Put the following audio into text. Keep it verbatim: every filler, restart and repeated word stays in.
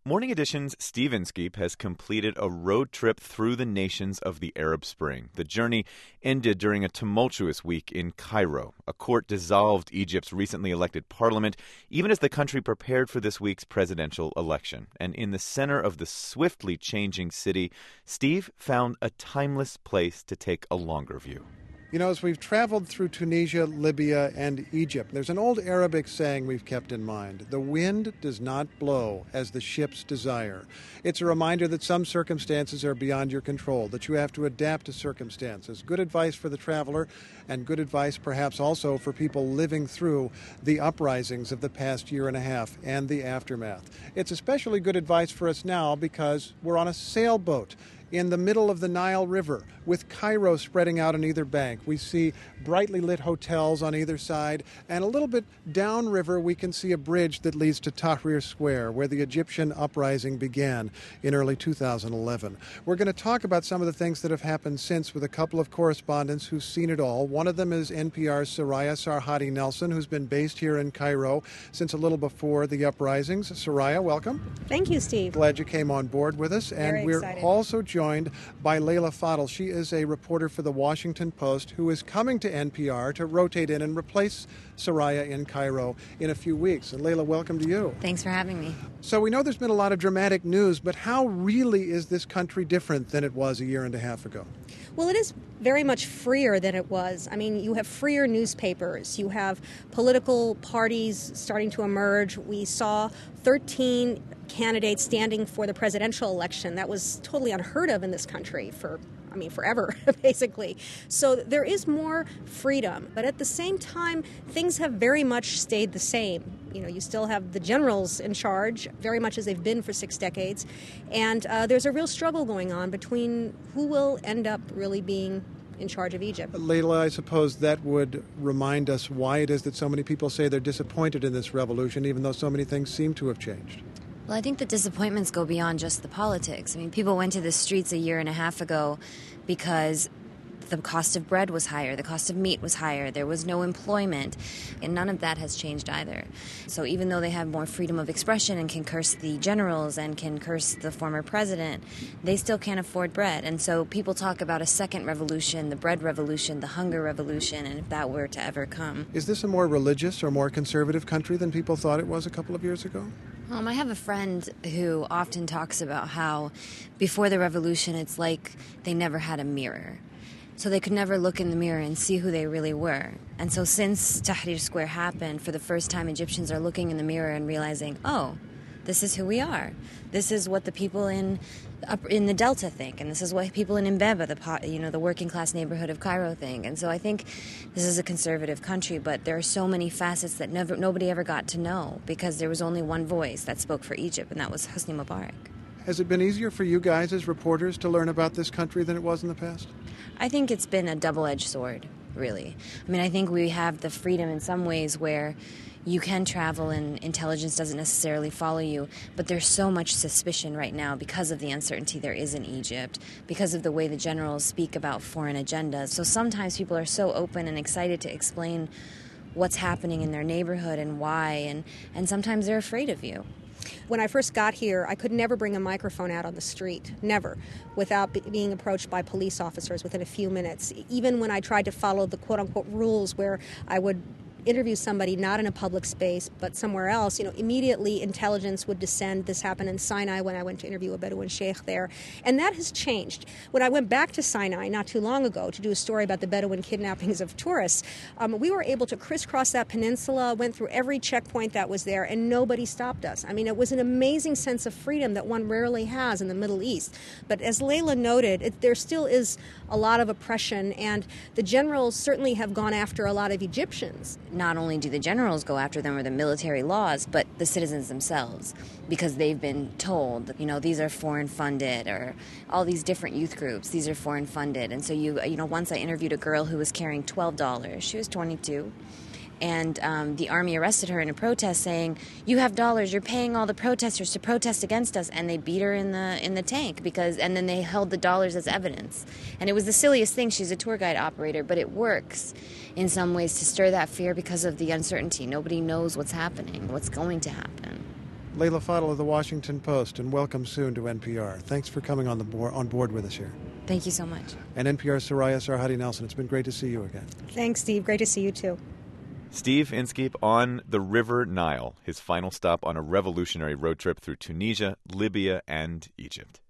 Morning Edition's Steve Inskeep has completed a road trip through the nations of the Arab Spring. The journey ended during a tumultuous week in Cairo. A court dissolved Egypt's recently elected parliament, even as the country prepared for this week's presidential election. And in the center of the swiftly changing city, Steve found a timeless place to take a longer view. You know, as we've traveled through Tunisia, Libya, and Egypt, there's an old Arabic saying we've kept in mind. The wind does not blow as the ships desire. It's a reminder that some circumstances are beyond your control, that you have to adapt to circumstances. Good advice for the traveler, and good advice perhaps also for people living through the uprisings of the past year and a half and the aftermath. It's especially good advice for us now because we're on a sailboat in the middle of the Nile River, with Cairo spreading out on either bank. We see brightly lit hotels on either side, and a little bit downriver we can see a bridge that leads to Tahrir Square, where the Egyptian uprising began in early two thousand eleven. We're going to talk about some of the things that have happened since with a couple of correspondents who've seen it all. One of them is N P R's Soraya Sarhadi Nelson, who's been based here in Cairo since a little before the uprisings. Soraya, welcome. Thank you, Steve. Glad you came on board with us. Very and we're excited. also joined joined by Layla Fadel. She is a reporter for The Washington Post who is coming to N P R to rotate in and replace Soraya in Cairo in a few weeks. And Layla, welcome to you. Thanks for having me. So we know there's been a lot of dramatic news, but how really is this country different than it was a year and a half ago? Well, it is very much freer than it was. I mean, you have freer newspapers. You have political parties starting to emerge. We saw thirteen candidates standing for the presidential election. That was totally unheard of in this country for, I mean, forever, basically. So there is more freedom. But at the same time, things have very much stayed the same. You know, you still have the generals in charge, very much as they've been for six decades. And uh, there's a real struggle going on between who will end up really being in charge of Egypt. Layla, I suppose that would remind us why it is that so many people say they're disappointed in this revolution, even though so many things seem to have changed. Well, I think the disappointments go beyond just the politics. I mean, people went to the streets a year and a half ago because the cost of bread was higher, the cost of meat was higher, there was no employment, and none of that has changed either. So even though they have more freedom of expression and can curse the generals and can curse the former president, they still can't afford bread. And so people talk about a second revolution, the bread revolution, the hunger revolution, and if that were to ever come. Is this a more religious or more conservative country than people thought it was a couple of years ago? Um, I have a friend who often talks about how before the revolution, it's like they never had a mirror. So they could never look in the mirror and see who they really were. And so since Tahrir Square happened, for the first time, Egyptians are looking in the mirror and realizing, oh, this is who we are. This is what the people in up in the Delta think, and this is what people in Mbeba, the you know the working class neighborhood of Cairo, think. And so I think this is a conservative country, but there are so many facets that never nobody ever got to know because there was only one voice that spoke for Egypt, and that was Hosni Mubarak. Has it been easier for you guys as reporters to learn about this country than it was in the past? I think it's been a double-edged sword, really. I mean, I think we have the freedom in some ways where you can travel and intelligence doesn't necessarily follow you, but there's so much suspicion right now because of the uncertainty there is in Egypt, because of the way the generals speak about foreign agendas. So sometimes people are so open and excited to explain what's happening in their neighborhood and why, and, and sometimes they're afraid of you. When I first got here, I could never bring a microphone out on the street, never, without be- being approached by police officers within a few minutes. Even when I tried to follow the quote-unquote rules where I would interview somebody not in a public space but somewhere else, you know, immediately intelligence would descend. This happened in Sinai when I went to interview a Bedouin sheikh there. And that has changed. When I went back to Sinai not too long ago to do a story about the Bedouin kidnappings of tourists, um, we were able to crisscross that peninsula, went through every checkpoint that was there, and nobody stopped us. I mean, it was an amazing sense of freedom that one rarely has in the Middle East. But as Layla noted, it, there still is a lot of oppression, and the generals certainly have gone after a lot of Egyptians. Not only do the generals go after them or the military laws, but the citizens themselves, because they've been told, you know, these are foreign funded, or all these different youth groups, these are foreign funded. And so, you you know, once I interviewed a girl who was carrying twelve dollars. She was twenty-two. And um, the army arrested her in a protest saying, you have dollars, you're paying all the protesters to protest against us. And they beat her in the in the tank because, and then they held the dollars as evidence. And it was the silliest thing. She's a tour guide operator, but it works in some ways to stir that fear because of the uncertainty. Nobody knows what's happening, what's going to happen. Leila Fadel of the Washington Post, and welcome soon to N P R. Thanks for coming on the board, on board with us here. Thank you so much. And N P R's Soraya Sarhadi Nelson, it's been great to see you again. Thanks, Steve. Great to see you, too. Steve Inskeep on the River Nile, his final stop on a revolutionary road trip through Tunisia, Libya, and Egypt.